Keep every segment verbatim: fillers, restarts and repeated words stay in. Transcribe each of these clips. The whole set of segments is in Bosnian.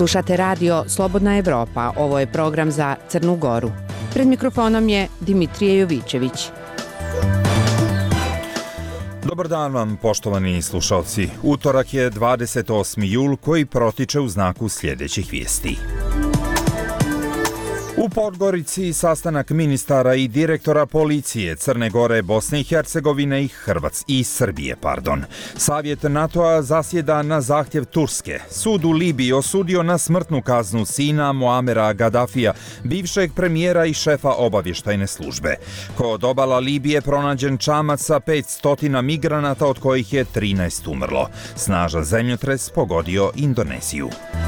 Slušate radio Slobodna Evropa, ovo je program za Crnu Goru. Pred mikrofonom je Dimitrije Jovićević. Dobar dan vam, poštovani slušalci. Utorak je dvadeset osmi jul koji protiče u znaku sljedećih vijesti. U Podgorici sastanak ministara i direktora policije Crne Gore, Bosne i Hercegovine i Hrvatske i Srbije, pardon. Savjet NATO-a zasjeda na zahtjev Turske. Sud u Libiji osudio na smrtnu kaznu sina Muamera Gadafija, bivšeg premijera i šefa obavještajne službe. Kod obala Libije pronađen čamac sa petsto migranata, od kojih je trinaest umrlo. Snažan zemljotres pogodio Indoneziju.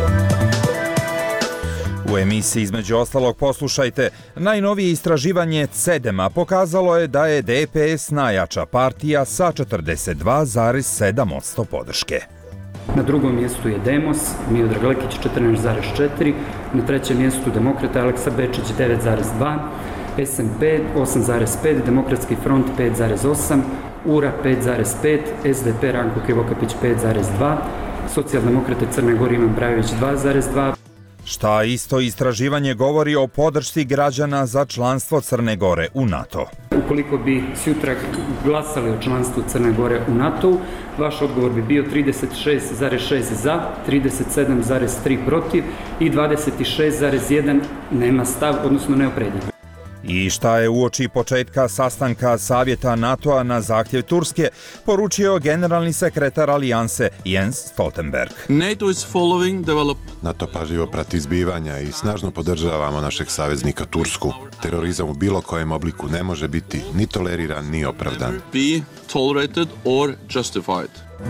U emisiji između ostalog poslušajte, najnovije istraživanje Cedema pokazalo je da je D P S najjača partija sa četrdeset dva zarez sedam posto podrške. Na drugom mjestu je Demos, Miodrag Lekić četrnaest zarez četiri, na trećem mjestu Demokrata Aleksa Bečić devet zarez dva, S N P osam zarez pet, Demokratski front pet zarez osam, U R A pet zarez pet, S D P Ranko Krivokapić pet zarez dva, Socijaldemokrate Crne Gore Ivan Brajović dva zarez dva. Šta isto istraživanje govori o podršci građana za članstvo Crne Gore u NATO? Ukoliko bi sutra glasali o članstvu Crne Gore u NATO, vaš odgovor bi bio trideset šest zarez šest za, trideset sedam zarez tri protiv i dvadeset šest zarez jedan nema stav, odnosno neopredjeljen. I šta je uoči početka sastanka Savjeta NATO-a na zahtjev Turske poručio generalni sekretar alijanse Jens Stoltenberg. NATO is following develop... NATO pažljivo prati zbivanja i snažno podržavamo našeg saveznika Tursku. Terorizam u bilo kojem obliku ne može biti ni toleriran ni opravdan. Be tolerated or justified.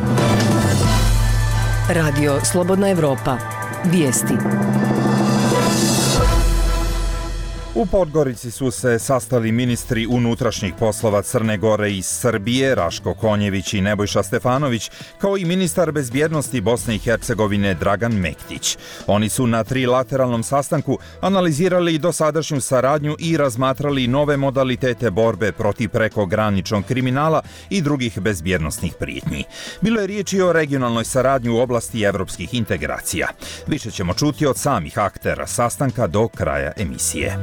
Radio Slobodna Evropa. Vijesti. U Podgorici su se sastali ministri unutrašnjih poslova Crne Gore i Srbije, Raško Konjević i Nebojša Stefanović, kao i ministar bezbjednosti Bosne i Hercegovine Dragan Mektić. Oni su na trilateralnom sastanku analizirali dosadašnju saradnju i razmatrali nove modalitete borbe protiv prekograničnog kriminala i drugih bezbjednosnih prijetnji. Bilo je riječi o regionalnoj saradnji u oblasti evropskih integracija. Više ćemo čuti od samih aktera sastanka do kraja emisije.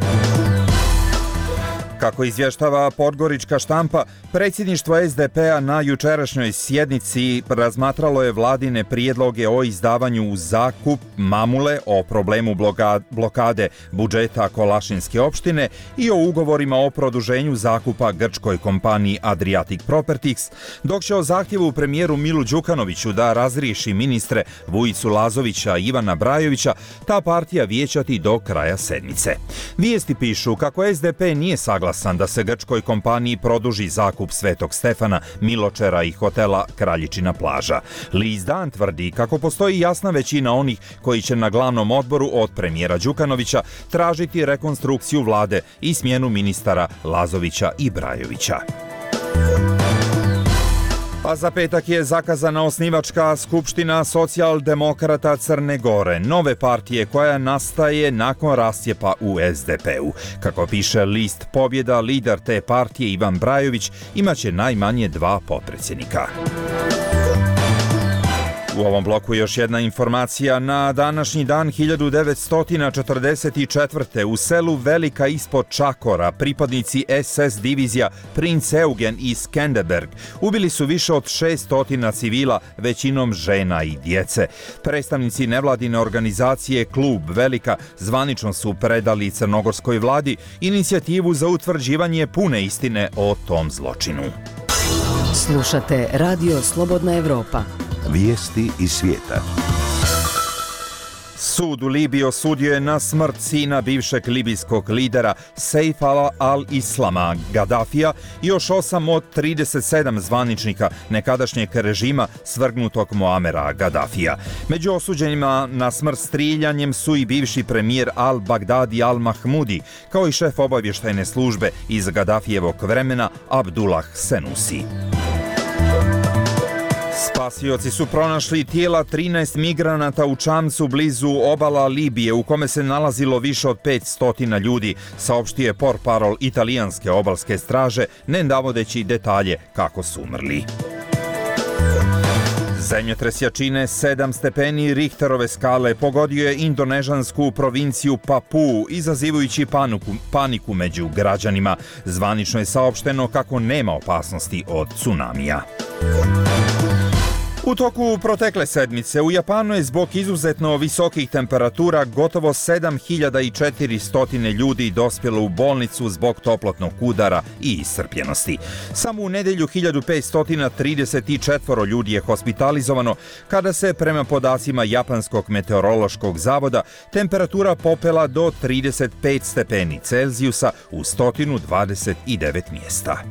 Kako izvještava podgorička štampa, predsjedništvo S D P-a na jučerašnjoj sjednici razmatralo je vladine prijedloge o izdavanju u zakup mamule, o problemu blokade budžeta Kolašinske opštine i o ugovorima o produženju zakupa grčkoj kompaniji Adriatic Properties, dok će o zahtjevu premijeru Milu Đukanoviću da razriješi ministre Vujicu Lazovića i Ivana Brajovića ta partija vijećati do kraja sedmice. Vijesti pišu kako S D P nije saglasan da se grčkoj kompaniji produži zakup Svetog Stefana, Miločera i hotela Kraljičina plaža. List Dan tvrdi kako postoji jasna većina onih koji će na glavnom odboru od premijera Đukanovića tražiti rekonstrukciju vlade i smjenu ministara Lazovića i Brajovića. A za petak je zakazana osnivačka skupština Socijaldemokrata Crne Gore, nove partije koja nastaje nakon rascjepa u S D P-u. Kako piše list Pobjeda, lider te partije Ivan Brajović imaće najmanje dva potpredsjednika. U ovom bloku još jedna informacija. Na današnji dan hiljadu devetsto četrdeset četvrte. u selu Velika ispod Čakora pripadnici S S divizija Princ Eugen i Skenderberg ubili su više od šesto civila, većinom žena i djece. Predstavnici nevladine organizacije Klub Velika zvanično su predali crnogorskoj vladi inicijativu za utvrđivanje pune istine o tom zločinu. Slušate Radio Slobodna Evropa. Vijesti iz svijeta. Sud u Libiji osudio je na smrt sina bivšeg libijskog lidera Sejfa al-Islama Gadafija i još osam od trideset sedam zvaničnika nekadašnjeg režima svrgnutog Muamera Gadafija. Među osuđenima na smrt striljanjem su i bivši premijer al-Baghdadi al-Mahmudi, kao i šef obavještajne službe iz Gadafijevog vremena Abdullah Senusi. Spasioci su pronašli tijela trinaest migranata u čamcu blizu obala Libije u kome se nalazilo više od petsto ljudi, saopštio je portparol italijanske obalske straže, ne navodeći detalje kako su umrli. Zemljotres jačine sedam stepeni Richterove skale pogodio je indonežansku provinciju Papuu, izazivajući paniku, paniku među građanima. Zvanično je saopšteno kako nema opasnosti od tsunamija. U toku protekle sedmice u Japanu je zbog izuzetno visokih temperatura gotovo sedam hiljada četiristo ljudi dospjelo u bolnicu zbog toplotnog udara i iscrpljenosti. Samo u nedelju hiljadu petsto trideset četiri ljudi je hospitalizovano, kada se prema podacima Japanskog meteorološkog zavoda temperatura popela do trideset pet stepeni Celzijusa u sto dvadeset devet mjesta.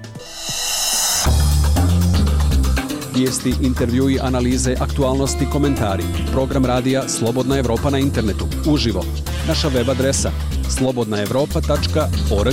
Vijesti, intervjui, analize, aktualnosti, komentari. Program radija Slobodna Evropa na internetu. Uživo. Naša web adresa slobodna evropa tačka org.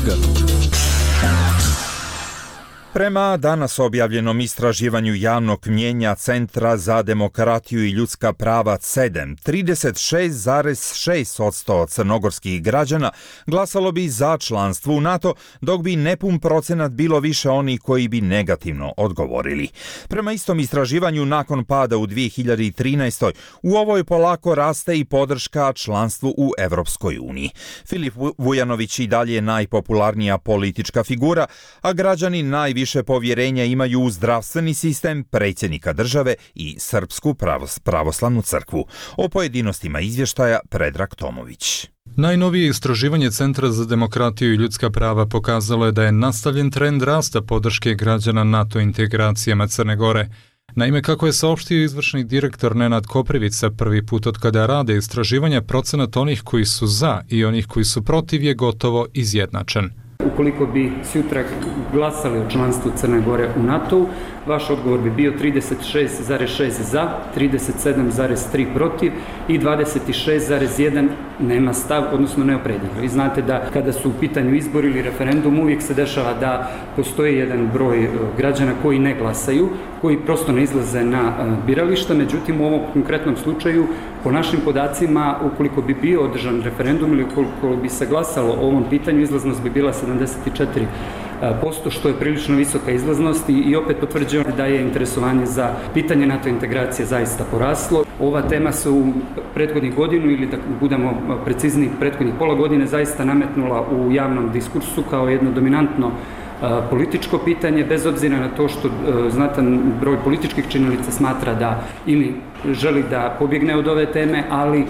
Prema danas objavljenom istraživanju javnog mnjenja Centra za demokratiju i ljudska prava C E D E M, trideset šest zarez šest posto crnogorskih građana glasalo bi za članstvo u NATO, dok bi nepun procenat bilo više onih koji bi negativno odgovorili. Prema istom istraživanju, nakon pada u dvije hiljade trinaestoj. u ovoj polako raste i podrška članstvu u Evropskoj uniji. Filip Vujanović i dalje je najpopularnija politička figura, a građani najviše Više povjerenja imaju u zdravstveni sistem, predsjednika države i Srpsku pravoslavnu crkvu. O pojedinostima izvještaja Predrag Tomović. Najnovije istraživanje Centra za demokratiju i ljudska prava pokazalo je da je nastavljen trend rasta podrške građana NATO integracijama Crne Gore. Naime, kako je saopštio izvršni direktor Nenad Koprivica, prvi put od kada rade istraživanja, procenat onih koji su za i onih koji su protiv je gotovo izjednačen. Ukoliko bi sutra glasali o članstvu Crne Gore u NATO-u, vaš odgovor bi bio trideset šest zarez šest za, trideset sedam zarez tri protiv i dvadeset šest zarez jedan nema stav, odnosno neopredjeljivo. Vi znate da kada su u pitanju izbori ili referendum, uvijek se dešava da postoji jedan broj građana koji ne glasaju, koji prosto ne izlaze na birališta, međutim u ovom konkretnom slučaju, po našim podacima, ukoliko bi bio održan referendum ili ukoliko bi se glasalo o ovom pitanju, izlaznost bi bila sedamdeset četiri posto, što je prilično visoka izlaznost i opet potvrđuje da je interesovanje za pitanje NATO integracije zaista poraslo. Ova tema se u prethodnih godinu, ili da budemo precizni, prethodnih pola godine zaista nametnula u javnom diskursu kao jedno dominantno političko pitanje, bez obzira na to što znatan broj političkih činjenica smatra da ili želi da pobjegne od ove teme, ali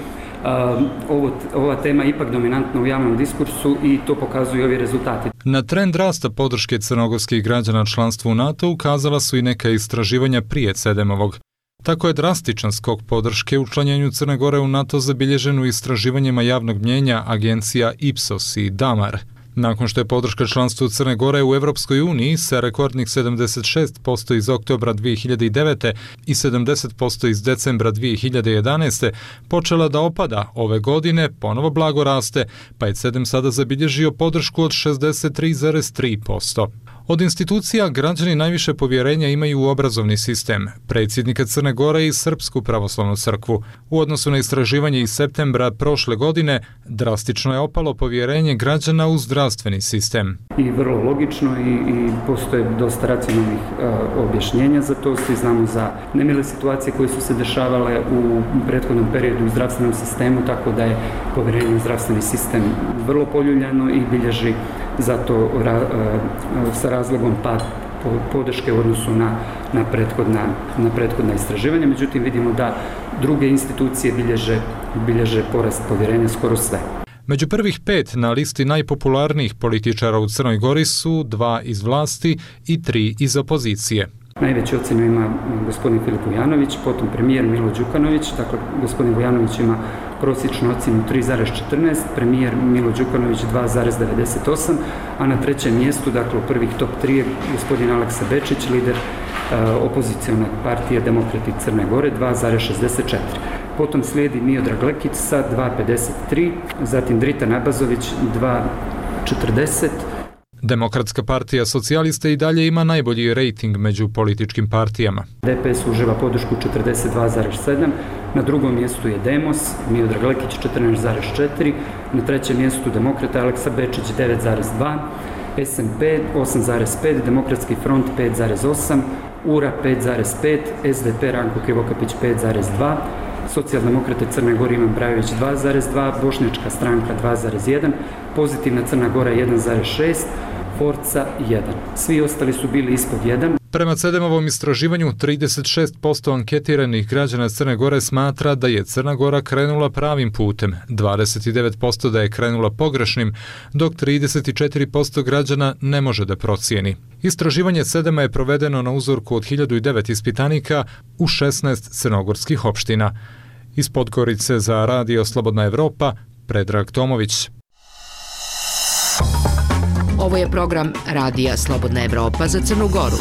Ovo, ova tema je ipak dominantna u javnom diskursu i to pokazuju ovi rezultati. Na trend rasta podrške crnogorskih građana članstvu u NATO ukazala su i neka istraživanja prije C E D E M-ovog. Tako je drastičan skok podrške učlanjenju Crne Gore u NATO zabilježen u istraživanjima javnog mnjenja agencija Ipsos i Damar. Nakon što je podrška članstvu Crne Gore u Evropskoj uniji sa rekordnih sedamdeset šest posto iz oktobra dvije hiljade devete. i sedamdeset posto iz decembra dvije hiljade jedanaeste. počela da opada, ove godine ponovo blago raste, pa je C E D E M sada zabilježio podršku od šezdeset tri zarez tri posto. Od institucija građani najviše povjerenja imaju u obrazovni sistem, predsjednika Crne Gore i Srpsku pravoslavnu crkvu. U odnosu na istraživanje iz septembra prošle godine, drastično je opalo povjerenje građana u zdravstveni sistem. I vrlo logično i, i postoje dosta racionalnih uh, objašnjenja za to. Svi znamo za nemile situacije koje su se dešavale u prethodnom periodu u zdravstvenom sistemu, tako da je povjerenje u zdravstveni sistem vrlo poljuljano i bilježi zato ra, uh, sa razlogom pad podrške u odnosu na, na, prethodna, na prethodna istraživanja. Međutim, vidimo da druge institucije bilježe, bilježe porast povjerenja skoro sve. Među prvih pet na listi najpopularnijih političara u Crnoj Gori su dva iz vlasti i tri iz opozicije. Najveću ocjenu ima gospodin Filip Vujanović, potom premijer Milo Đukanović, dakle gospodin Vujanović ima prosječnu ocjenu tri zarez četrnaest, premijer Milo Đukanović dva zarez devedeset osam, a na trećem mjestu, dakle u prvih top tri je gospodin Aleksa Bečić, lider uh, opozicione partije Demokrati Crne Gore, dva zarez šezdeset četiri. Potom slijedi Miodrag Lekić sa dva zarez pedeset tri, zatim Drita Nabazović dva zarez četrdeset. Demokratska partija socijalista i dalje ima najbolji rejting među političkim partijama. D P S uživa podršku četrdeset dva zarez sedam, na drugom mjestu je Demos, Miodrag Lekić četrnaest zarez četiri, na trećem mjestu Demokrata Aleksa Bečić devet zarez dva, S N P osam zarez pet, Demokratski front pet zarez osam, U R A pet zarez pet, S D P Ranko Krivokapić pet zarez dva, Socijaldemokrate Crne Gore Ivan Brajović dva zarez dva, Bošnjačka stranka dva zarez jedan, Pozitivna Crna Gora jedan zarez šest, Forca jedan. Svi ostali su bili ispod jedan. Prema CEDEM-ovom istraživanju, trideset šest posto anketiranih građana Crne Gore smatra da je Crna Gora krenula pravim putem, dvadeset devet posto da je krenula pogrešnim, dok trideset četiri posto građana ne može da procijeni. Istraživanje CEDEM-a je provedeno na uzorku od hiljadu devet ispitanika u šesnaest crnogorskih opština. Iz Podgorice za Radio Slobodna Evropa, Predrag Tomović. Ovo je program Radija Slobodna Evropa za Crnu Goru.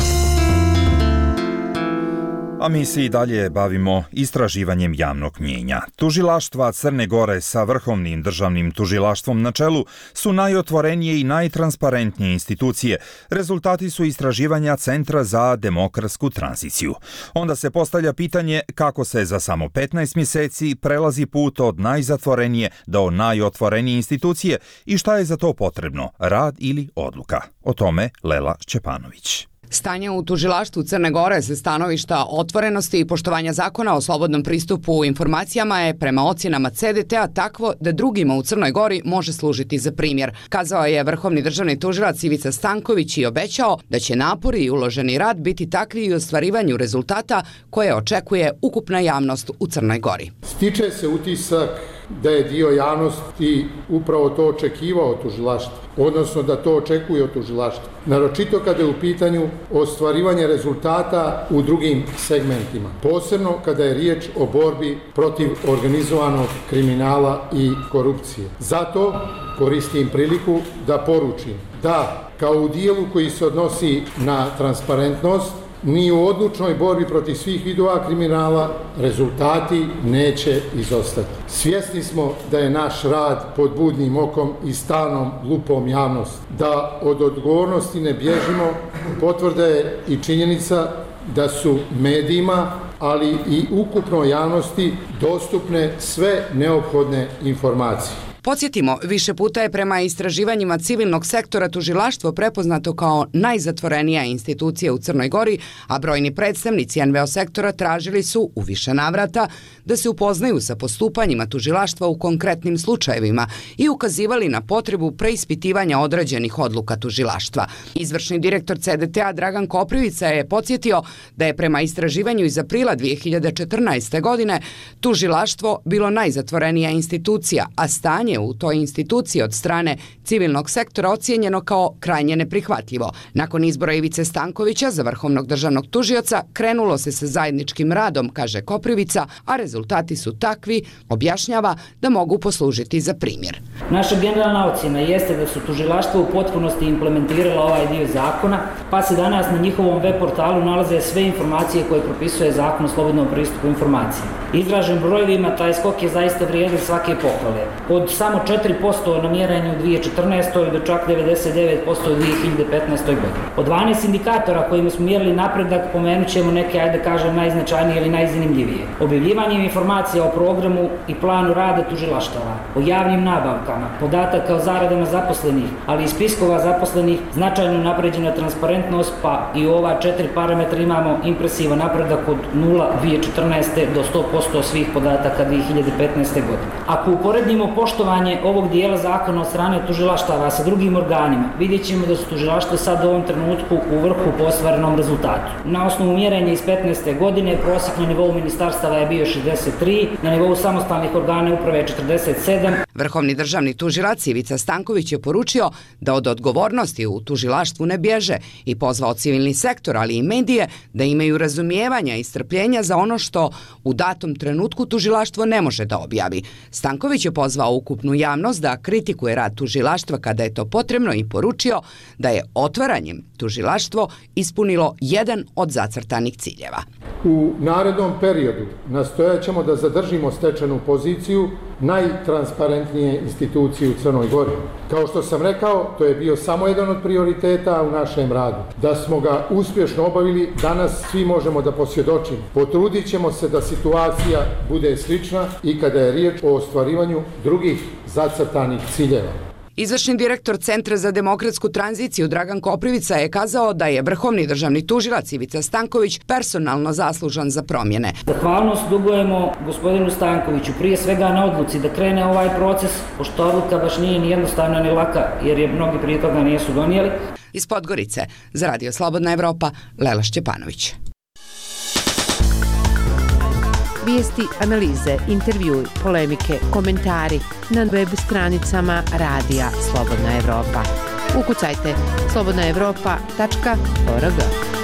A mi se i dalje bavimo istraživanjem javnog mnjenja. Tužilaštva Crne Gore sa Vrhovnim državnim tužilaštvom na čelu su najotvorenije i najtransparentnije institucije. Rezultati su istraživanja Centra za demokratsku tranziciju. Onda se postavlja pitanje kako se za samo petnaest mjeseci prelazi put od najzatvorenije do najotvorenije institucije i šta je za to potrebno, rad ili odluka. O tome Lela Šćepanović. Stanje u tužilaštvu Crne Gore sa stanovišta otvorenosti i poštovanja zakona o slobodnom pristupu informacijama je prema ocjenama C D T-a takvo da drugima u Crnoj Gori može služiti za primjer. Kazao je vrhovni državni tužilac Ivica Stanković i obećao da će napori i uloženi rad biti takvi i u ostvarivanju rezultata koje očekuje ukupna javnost u Crnoj Gori. Stiče se utisak da je dio javnosti upravo to očekivao od tužilaštva, odnosno da to očekuje od tužilaštva. Naročito kada je u pitanju ostvarivanje rezultata u drugim segmentima, posebno kada je riječ o borbi protiv organizovanog kriminala i korupcije. Zato koristim priliku da poručim da, kao u dijelu koji se odnosi na transparentnost, ni u odlučnoj borbi protiv svih vidova kriminala rezultati neće izostati. Svjesni smo da je naš rad pod budnim okom i stalnom lupom javnosti. Da od odgovornosti ne bježimo, potvrda je i činjenica da su medijima, ali i ukupnoj javnosti dostupne sve neophodne informacije. Podsjetimo, više puta je prema istraživanjima civilnog sektora tužilaštvo prepoznato kao najzatvorenija institucija u Crnoj Gori, a brojni predstavnici N V O sektora tražili su u više navrata da se upoznaju sa postupanjima tužilaštva u konkretnim slučajevima i ukazivali na potrebu preispitivanja određenih odluka tužilaštva. Izvršni direktor C D T-a Dragan Koprivica je podsjetio da je prema istraživanju iz aprila dvije hiljade četrnaeste. godine tužilaštvo bilo najzatvorenija institucija, a stanje u toj instituciji od strane civilnog sektora ocijenjeno kao krajnje neprihvatljivo. Nakon izbora Ivice Stankovića za vrhovnog državnog tužioca krenulo se sa zajedničkim radom, kaže Koprivica, a rezultati su takvi, objašnjava, da mogu poslužiti za primjer. Naša generalna ocjena jeste da su tužilaštva u potpunosti implementirala ovaj dio zakona, pa se danas na njihovom web portalu nalaze sve informacije koje propisuje zakon o slobodnom pristupu informacijama. Izražen brojevima, taj skok je zaista vrijedan svake pohvale. Od samo četiri posto na mjerenju u dvije hiljade četrnaestoj. do čak devedeset devet posto u dvije hiljade petnaestoj. godini. Od dvanaest indikatora kojima smo mjerili napredak, pomenut ćemo neke, ajde da kažem, najznačajnije ili najzanimljivije. Objavljivanjem informacija o programu i planu rada tužilaštava, o javnim nabavkama, podataka o zaradama zaposlenih, ali i spiskova zaposlenih, značajno napređena transparentnost, pa i u ova četiri parametra imamo impresivan napredak od nula dvije hiljade četrnaeste. do sto posto svih podataka dvije hiljade petnaeste. godine. Ako uporedimo poštovanje ovog dijela zakona od strane tužilaštava sa drugim organima, vidjet ćemo da su tužilaštva sad u ovom trenutku u vrhu po ostvarenom rezultatu. Na osnovu mjerenja iz petnaeste. godine prosjek na nivou ministarstava je bio šezdeset tri, na nivou samostalnih organa uprave je četrdeset sedam. Vrhovni državni tužilac Ivica Stanković je poručio da od odgovornosti u tužilaštvu ne bježe i pozvao civilni sektor, ali i medije da imaju razumijevanja i strpljenja za ono što u datom trenutku tužilaštvo ne može da objavi. Stanković je pozvao ukupnu javnost da kritikuje rad tužilaštva kada je to potrebno i poručio da je otvaranjem tužilaštvo ispunilo jedan od zacrtanih ciljeva. U narednom periodu nastojat ćemo da zadržimo stečenu poziciju najtransparentnije institucije u Crnoj Gori. Kao što sam rekao, to je bio samo jedan od prioriteta u našem radu. Da smo ga uspješno obavili, danas svi možemo da posvjedočimo. Potrudit ćemo se da situacija bude slična i kada je riječ o ostvarivanju drugih zacrtanih ciljeva. Izvršni direktor Centra za demokratsku tranziciju Dragan Koprivica je kazao da je vrhovni državni tužilac Ivica Stanković personalno zaslužan za promjene. Zahvalnost dugujemo gospodinu Stankoviću prije svega na odluci da krene ovaj proces, pošto odluka baš nije ni jednostavna ni laka, jer je mnogi prije toga nisu donijeli. Iz Podgorice, za Radio Slobodna Evropa, Lela Šćepanović. Vijesti, analize, intervjui, polemike, komentari na web stranicama Radija Slobodna Evropa. Ukucajte slobodna evropa tačka org.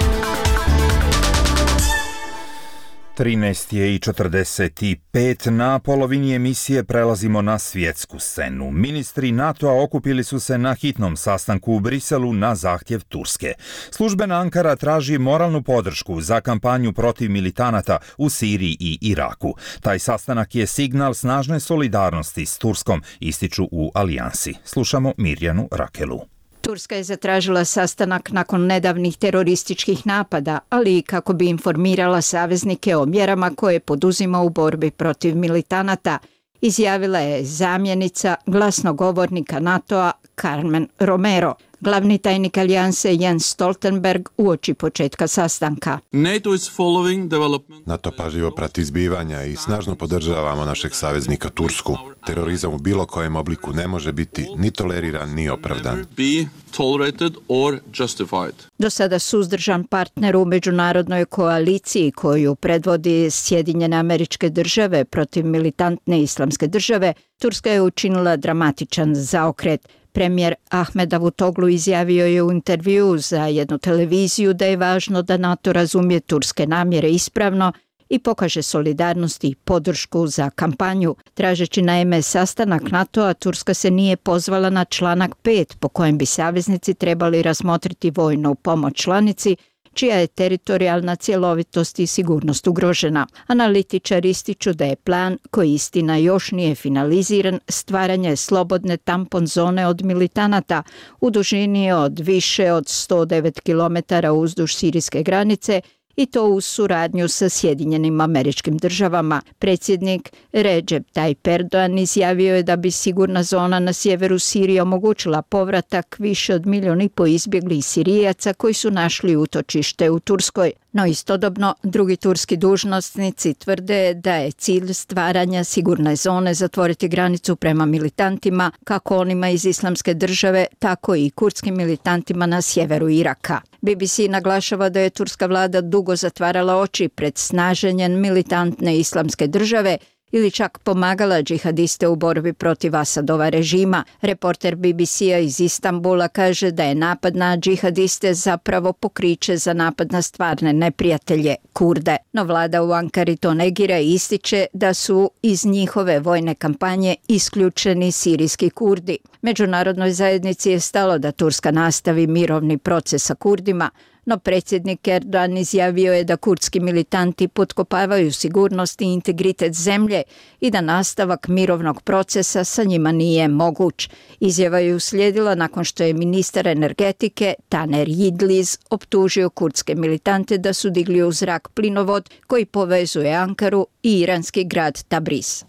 trinaest je i četrdeset pet, na polovini emisije prelazimo na svjetsku scenu. Ministri NATO-a okupili su se na hitnom sastanku u Briselu na zahtjev Turske. Službena Ankara traži moralnu podršku za kampanju protiv militanata u Siriji i Iraku. Taj sastanak je signal snažne solidarnosti s Turskom, ističu u alijansi. Slušamo Mirjanu Rakelu. Turska je zatražila sastanak nakon nedavnih terorističkih napada, ali i kako bi informirala saveznike o mjerama koje poduzima u borbi protiv militanata, izjavila je zamjenica glasnogovornika NATO-a Carmen Romero. Glavni tajnik alijanse Jens Stoltenberg uoči početka sastanka. NATO is following development. NATO pažljivo prati izbivanja i snažno podržavamo našeg saveznika Tursku. Terorizam u bilo kojem obliku ne može biti ni toleriran ni opravdan. Be tolerated or justified. Do sada suzdržan partner u međunarodnoj koaliciji koju predvodi Sjedinjene Američke Države protiv militantne islamske države, Turska je učinila dramatičan zaokret. Premijer Ahmed Davutoglu izjavio je u intervjuu za jednu televiziju da je važno da NATO razumije turske namjere ispravno i pokaže solidarnost i podršku za kampanju. Tražeći naime sastanak NATO-a, Turska se nije pozvala na članak pet po kojem bi saveznici trebali razmotriti vojnu pomoć članici čija je teritorijalna cjelovitost i sigurnost ugrožena. Analitičari ističu da je plan, koji istina još nije finaliziran, stvaranje slobodne tampon zone od militanata u dužini od više od sto devet kilometara uzduž sirijske granice i to uz suradnju sa Sjedinjenim Američkim Državama. Predsjednik Recep Tayyip Erdogan izjavio je da bi sigurna zona na sjeveru Sirije omogućila povratak više od milijun i po izbjeglih Sirijaca koji su našli utočište u Turskoj. No istodobno, drugi turski dužnosnici tvrde da je cilj stvaranja sigurne zone zatvoriti granicu prema militantima, kako onima iz Islamske države, tako i kurdskim militantima na sjeveru Iraka. B B C naglašava da je turska vlada dugo zatvarala oči pred snaženjem militantne Islamske države ili čak pomagala džihadiste u borbi protiv Asadova režima. Reporter B B C-a iz Istanbula kaže da je napad na džihadiste zapravo pokriće za napad na stvarne neprijatelje, Kurde. No vlada u Ankari to negira i ističe da su iz njihove vojne kampanje isključeni sirijski Kurdi. Međunarodnoj zajednici je stalo da Turska nastavi mirovni proces sa Kurdima, no predsjednik Erdogan izjavio je da kurdski militanti potkopavaju sigurnost i integritet zemlje i da nastavak mirovnog procesa sa njima nije moguć. Izjava je uslijedila nakon što je ministar energetike Taner Yildiz optužio kurdske militante da su digli u zrak plinovod koji povezuje Ankaru i iranski grad Tabriz.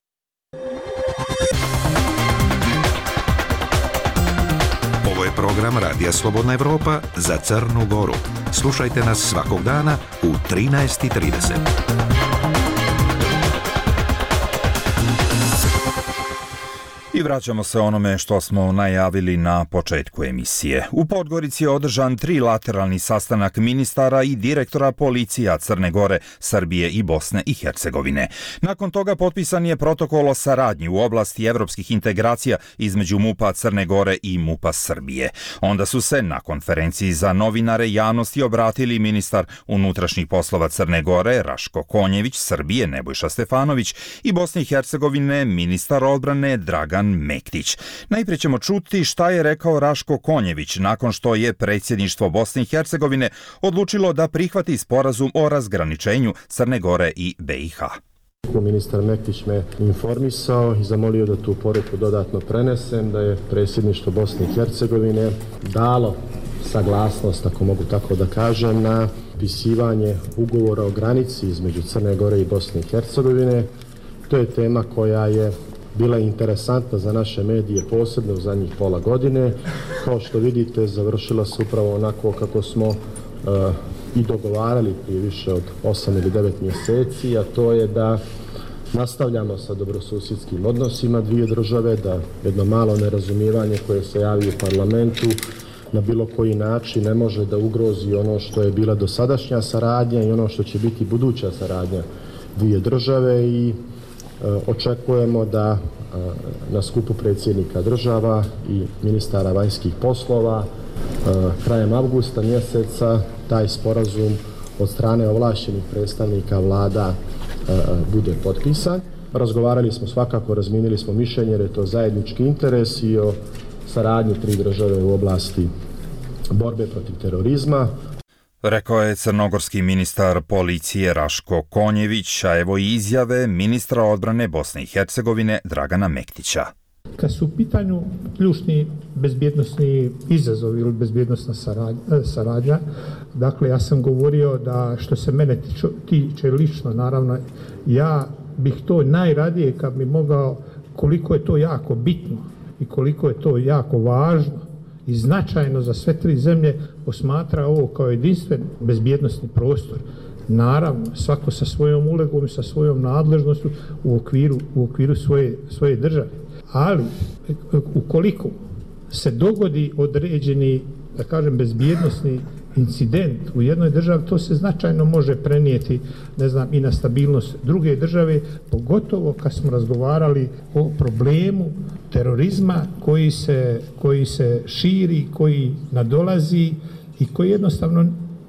Ovo je program Radija Slobodna Evropa za Crnu Goru. Slušajte nas svakog dana u trinaest i trideset. I vraćamo se onome što smo najavili na početku emisije. U Podgorici je održan trilateralni sastanak ministara i direktora policija Crne Gore, Srbije i Bosne i Hercegovine. Nakon toga potpisan je protokol o saradnji u oblasti evropskih integracija između MUP-a Crne Gore i MUP-a Srbije. Onda su se na konferenciji za novinare javnosti obratili ministar unutrašnjih poslova Crne Gore Raško Konjević, Srbije Nebojša Stefanović i Bosne i Hercegovine ministar odbrane Dragan Mektić. Najprije ćemo čuti šta je rekao Raško Konjević nakon što je predsjedništvo Bosne i Hercegovine odlučilo da prihvati sporazum o razgraničenju Crne Gore i B i H. Ministar Mektić me informisao i zamolio da tu poruku dodatno prenesem, da je predsjedništvo Bosne i Hercegovine dalo saglasnost, ako mogu tako da kažem, na potpisivanje ugovora o granici između Crne Gore i Bosne i Hercegovine. To je tema koja je bila je interesantna za naše medije, posebno u zadnjih pola godine. Kao što vidite, završila se upravo onako kako smo uh, i dogovarali prije više od osam ili devet mjeseci, a to je da nastavljamo sa dobrosusjedskim odnosima dvije države, da jedno malo nerazumijevanje koje se javi u parlamentu na bilo koji način ne može da ugrozi ono što je bila dosadašnja saradnja i ono što će biti buduća saradnja dvije države i e, očekujemo da e, na skupu predsjednika država i ministara vanjskih poslova e, krajem avgusta mjeseca taj sporazum od strane ovlaštenih predstavnika vlada e, bude potpisan. Razgovarali smo svakako, razmijenili smo mišljenje jer je to zajednički interes i o saradnji tri države u oblasti borbe protiv terorizma. Rekao je crnogorski ministar policije Raško Konjević, a evo i izjave ministra odbrane Bosne i Hercegovine Dragana Mektića. Kad su u pitanju ključni bezbjednosni izazovi ili bezbjednosna saradnja, saradnja, dakle ja sam govorio da što se mene tiče lično, naravno, ja bih to najradije kad bi mogao, koliko je to jako bitno i koliko je to jako važno i značajno za sve tri zemlje, posmatra ovo kao jedinstven bezbjednosni prostor. Naravno, svako sa svojom ulegom i sa svojom nadležnošću u okviru, u okviru svoje, svoje države. Ali, ukoliko se dogodi određeni, da kažem, bezbjednosni incident u jednoj državi, to se značajno može prenijeti, ne znam, i na stabilnost druge države, pogotovo kad smo razgovarali o problemu terorizma koji se, koji se širi, koji nadolazi i koji jednostavno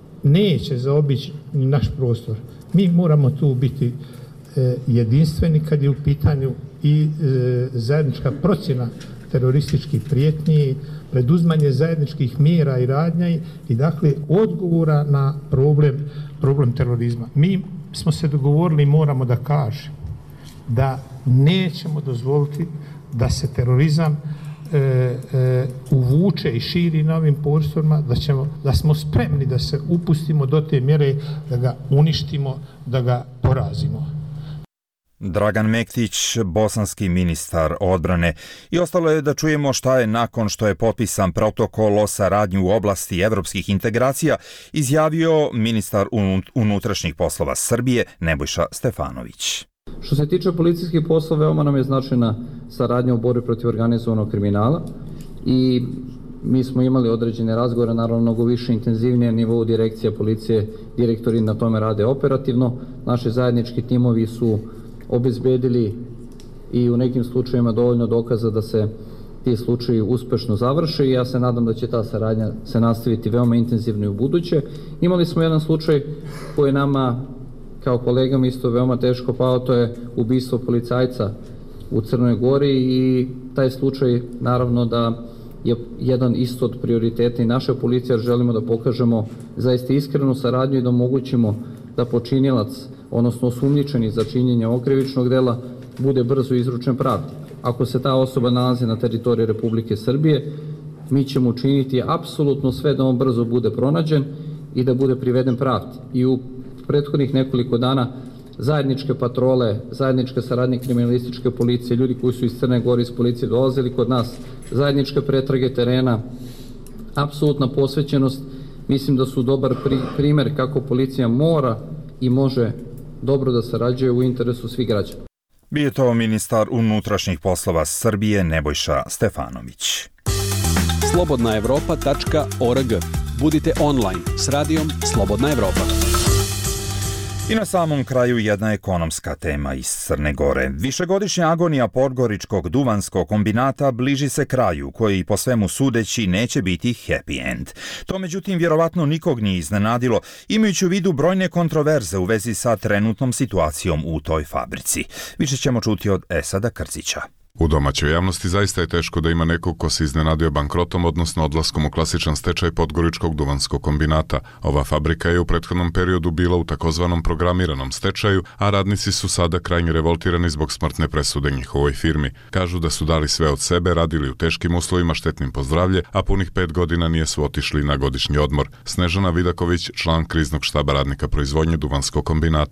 neće zaobići naš prostor. Mi moramo tu biti e, jedinstveni kad je u pitanju i e, zajednička procjena terorističkih prijetnji, preduzmanje zajedničkih mjera i radnja i dakle odgovora na problem, problem terorizma. Mi smo se dogovorili, moramo da kažemo da nećemo dozvoliti da se terorizam e, e, uvuče i širi na ovim prostorima, da, ćemo, da smo spremni da se upustimo do te mjere da ga uništimo, da ga porazimo. Dragan Mektić, bosanski ministar odbrane. I ostalo je da čujemo šta je nakon što je potpisan protokol o saradnji u oblasti evropskih integracija izjavio ministar unutrašnjih poslova Srbije Nebojša Stefanović. Što se tiče policijskih poslova, veoma nam je značajna saradnja u borbi protiv organizovanog kriminala i mi smo imali određene razgovore, naravno mnogo više intenzivnije na nivou direkcija policije, direktori na tome rade operativno. Naši zajednički timovi su obezbedili i u nekim slučajevima dovoljno dokaza da se ti slučaji uspešno završe i ja se nadam da će ta saradnja se nastaviti veoma intenzivno i u buduće. Imali smo jedan slučaj koji je nama kao kolegama isto veoma teško pao, to je ubistvo policajca u Crnoj Gori i taj slučaj naravno da je jedan isto od prioriteta i naše policije, jer želimo da pokažemo zaista iskrenu saradnju i da omogućimo da počinilac, odnosno osumnjičeni za činjenje ovog krivičnog dela, bude brzo izručen pravdi. Ako se ta osoba nalazi na teritoriji Republike Srbije, mi ćemo učiniti apsolutno sve da on brzo bude pronađen i da bude priveden pravdi. I u prethodnih nekoliko dana zajedničke patrole, zajedničke saradnje kriminalističke policije, ljudi koji su iz Crne Gore iz policije dolazili kod nas, zajedničke pretrage terena, apsolutna posvećenost, mislim da su dobar pri, primer kako policija mora i može dobro da sarađuje u interesu svih građana. Bio je to ministar unutrašnjih poslova Srbije Nebojša Stefanović. slobodna evropa tačka org. Budite online s radijom Slobodna Evropa. I na samom kraju jedna ekonomska tema iz Crne Gore. Višegodišnja agonija Podgoričkog duvanskog kombinata bliži se kraju, koji po svemu sudeći neće biti happy end. To međutim vjerovatno nikog nije iznenadilo, imajući u vidu brojne kontroverze u vezi sa trenutnom situacijom u toj fabrici. Više ćemo čuti od Esada Krcića. U domaćoj javnosti zaista je teško da ima nekog ko se iznenadio bankrotom, odnosno odlaskom u klasičan stečaj Podgoričkog duvanskog kombinata. Ova fabrika je u prethodnom periodu bila u takozvanom programiranom stečaju, a radnici su sada krajnje revoltirani zbog smrtne presude njihovoj firmi. Kažu da su dali sve od sebe, radili u teškim uslovima štetnim po zdravlje, a punih pet godina nijesu otišli na godišnji odmor. Snežana Vidaković, član kriznog štaba radnika proizvodnje duvanskog kombinata.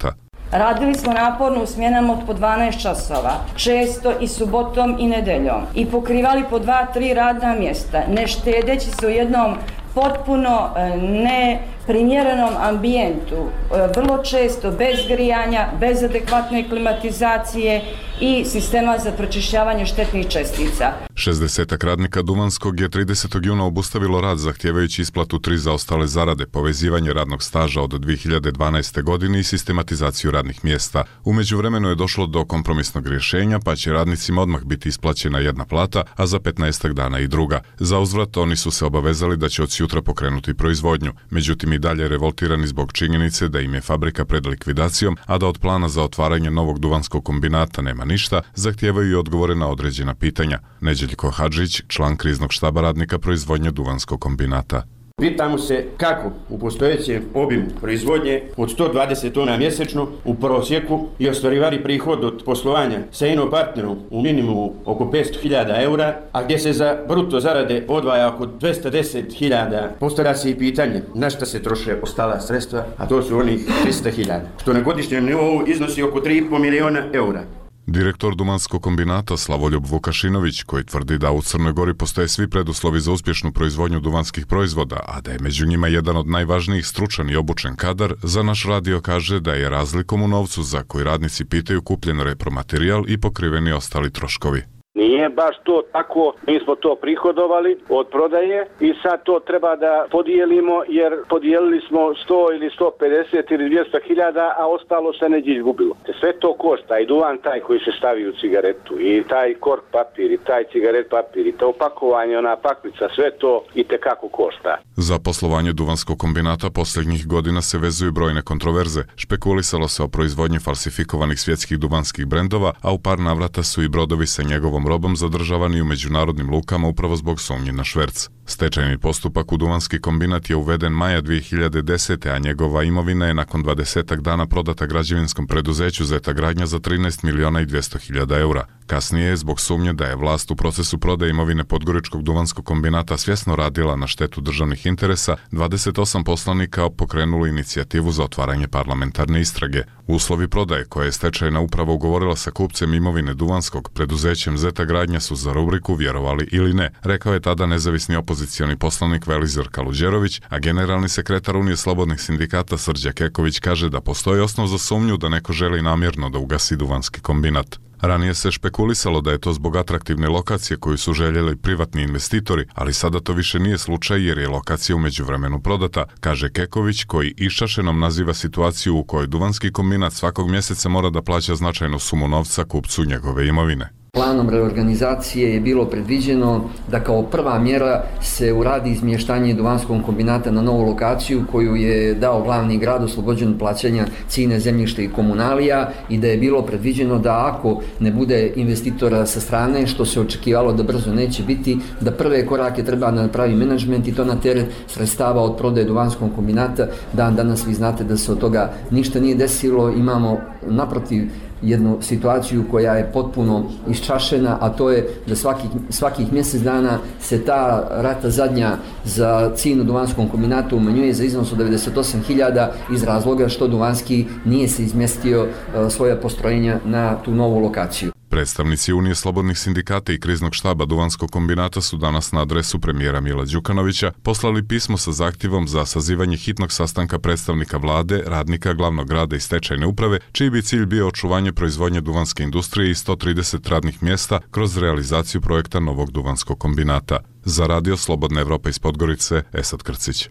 Radili smo naporno u smjenama od po dvanaest časova, često i subotom i nedeljom, i pokrivali po dva, tri radna mjesta, ne štedeći se u jednom potpuno neprimjerenom ambijentu, vrlo često bez grijanja, bez adekvatne klimatizacije i sistema za pročišćavanje štetnih čestica. šezdesetak radnika Duvanskog je tridesetog juna obustavilo rad zahtijevajući isplatu tri zaostale zarade, povezivanje radnog staža od dvije hiljade dvanaeste. godine i sistematizaciju radnih mjesta. U međuvremenu je došlo do kompromisnog rješenja, pa će radnicima odmah biti isplaćena jedna plata, a za petnaestak dana i druga. Za uzvrat oni su se obavezali da će od sutra pokrenuti proizvodnju, međutim i dalje revoltirani zbog činjenice da im je fabrika pred likvidacijom, a da od plana za otvaranje novog duvanskog kombinata nema ništa, zahtijevaju i odgovore na određena pitanja. Neđeljko Hadžić, član kriznog štaba radnika proizvodnje duvanskog kombinata. Pitamo se kako u postojećem obimu proizvodnje od sto dvadeset tona mjesečno u prosjeku i ostvarivali prihod od poslovanja sa ino partnerom u minimumu oko petsto hiljada eura, a gdje se za bruto zarade odvaja oko dvjesto deset hiljada. Postavlja se i pitanje na šta se troše ostala sredstva, a to su onih tristo hiljada, što na godišnjem nivou iznosi oko tri i pol miliona eura. Direktor Duvanskog kombinata Slavoljub Vukašinović, koji tvrdi da u Crnoj Gori postoje svi preduslovi za uspješnu proizvodnju duvanskih proizvoda, a da je među njima jedan od najvažnijih stručan i obučen kadar, za naš radio kaže da je razlikom u novcu za koji radnici pitaju kupljen repromaterijal i pokriveni ostali troškovi. Nije baš to tako, mi smo to prihodovali od prodaje i sad to treba da podijelimo jer podijelili smo sto ili sto pedeset ili dvjesto hiljada, a ostalo se neđe izgubilo. Sve to košta, i duvan taj koji se stavi u cigaretu, i taj kork papir, i taj cigaret papir, i to opakovanje, ona paklica, sve to i tekako košta. Za poslovanje duvanskog kombinata posljednjih godina se vezuju brojne kontroverze. Špekulisalo se o proizvodnji falsifikovanih svjetskih duvanskih brendova, a u par navrata su i brodovi sa njegovom robom zadržavani u međunarodnim lukama upravo zbog sumnje na šverc. Stečajni postupak u duvanski kombinat je uveden maja dvije hiljade desete. a njegova imovina je nakon dvadesetak dana prodata građevinskom preduzeću Zeta Gradnja za trinaest miliona i dvjesto hiljada eura. Kasnije je zbog sumnje da je vlast u procesu prodaje imovine Podgoričkog duvanskog kombinata svjesno radila na štetu državnih interesa, dvadeset osam poslanika pokrenulo inicijativu za otvaranje parlamentarne istrage. Uslovi prodaje koje je stečajna uprava ugovorila sa kupcem imovine duvanskog preduzećem Zeta Gradnja su za rubriku vjerovali ili ne, rekao je tada nezavisni opozicioni poslanik Velizar Kaluđerović, a generalni sekretar Unije slobodnih sindikata Srđa Keković kaže da postoji osnov za sumnju da neko želi namjerno da ugasi duvanski kombinat. Ranije se špekulisalo da je to zbog atraktivne lokacije koju su željeli privatni investitori, ali sada to više nije slučaj jer je lokacija u međuvremenu prodata, kaže Keković, koji iščašenom naziva situaciju u kojoj duvanski kombinat svakog mjeseca mora da plaća značajnu sumu novca kupcu njegove imovine. Planom reorganizacije je bilo predviđeno da kao prva mjera se uradi izmještanje duvanskog kombinata na novu lokaciju koju je dao glavni grad oslobođen plaćanja cijene zemljišta i komunalija, i da je bilo predviđeno da ako ne bude investitora sa strane, što se očekivalo da brzo neće biti, da prve korake treba da napravi menadžment i to na teret sredstava od prodaje duvanskog kombinata. Dan danas vi znate da se od toga ništa nije desilo, imamo naprotiv jednu situaciju koja je potpuno iščašena, a to je da svakih, svakih mjesec dana se ta rata zadnja za cijenu duvanskom kombinatu umanjuje za iznos od devedeset osam hiljada iz razloga što duvanski nije se izmjestio uh, svoja postrojenja na tu novu lokaciju. Predstavnici Unije slobodnih sindikata i kriznog štaba duvanskog kombinata su danas na adresu premijera Mila Đukanovića poslali pismo sa zahtjevom za sazivanje hitnog sastanka predstavnika vlade, radnika glavnog grada i stečajne uprave, čiji bi cilj bio očuvanje proizvodnje duvanske industrije i sto trideset radnih mjesta kroz realizaciju projekta novog duvanskog kombinata. Za radio Slobodna Evropa iz Podgorice, Esad Krcić.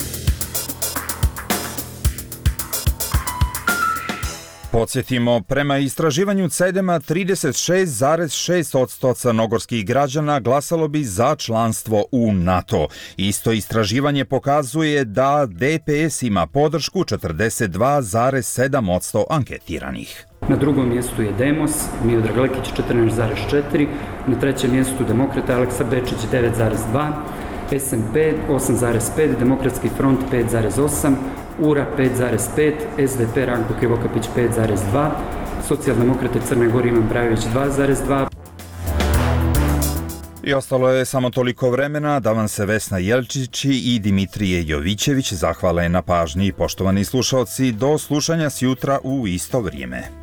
Podsjetimo, prema istraživanju Cedema trideset šest zarez šest posto crnogorskih građana glasalo bi za članstvo u NATO. Isto istraživanje pokazuje da D P S ima podršku četrdeset dva zarez sedam posto anketiranih. Na drugom mjestu je Demos, Miodrag Lekić četrnaest zarez četiri, na trećem mjestu Demokrata Aleksa Bečić devet zarez dva, S M P osam zarez pet, Demokratski front pet zarez osam, U R A pet zarez pet, S D P Ranko Krivokapić pet zarez dva, Socijaldemokrate Crne Gore Ivan Brajović dva zarez dva. I ostalo je samo toliko vremena da vam se Vesna Jelčić i Dimitrije Jovićević zahvale na pažnji. Poštovani slušalci, do slušanja sjutra u isto vrijeme.